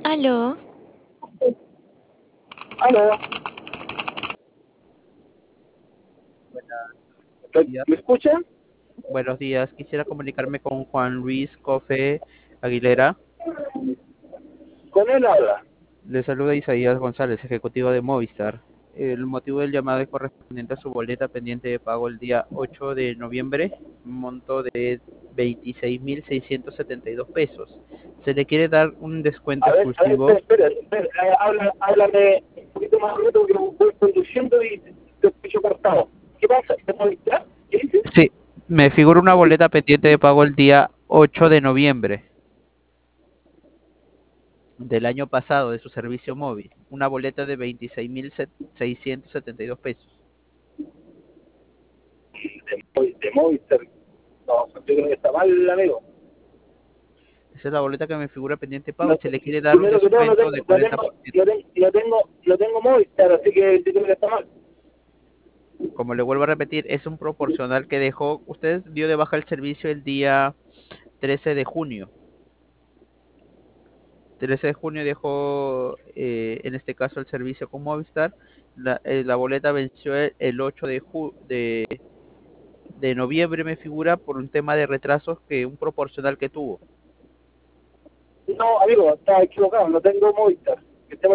Aló, Aló, días. ¿me escuchan? Buenos días. Quisiera comunicarme con Juan Luis Cofe Aguilera. Con él habla. Le saluda Isaías González, ejecutivo de Movistar. El motivo del llamado es correspondiente a su boleta pendiente de pago el día 8 de noviembre, un monto de 26.672 pesos. Se le quiere dar un descuento A ver, exclusivo. espera, háblame un poquito más rápido porque voy conduciendo y te escucho cortado. ¿Qué pasa? ¿Te molestas? ¿Qué dices? Sí, me figura una boleta pendiente de pago el día 8 de noviembre del año pasado de su servicio móvil, una boleta de 26.672 pesos. De Movistar. No, yo creo que está mal, amigo. Esa es la boleta que me figura pendiente de pago No, y se le quiere dar un primero que todo, descuento de 40%. no tengo Movistar, así que yo creo que está mal. Como le vuelvo a repetir, es un proporcional que dejó, usted dio de baja el servicio el día 13 de junio. 13 de junio dejó, en este caso, el servicio con Movistar. La boleta venció el 8 de noviembre, me figura, por un tema de retrasos que un proporcional que tuvo. No, amigo, está equivocado, no tengo Movistar.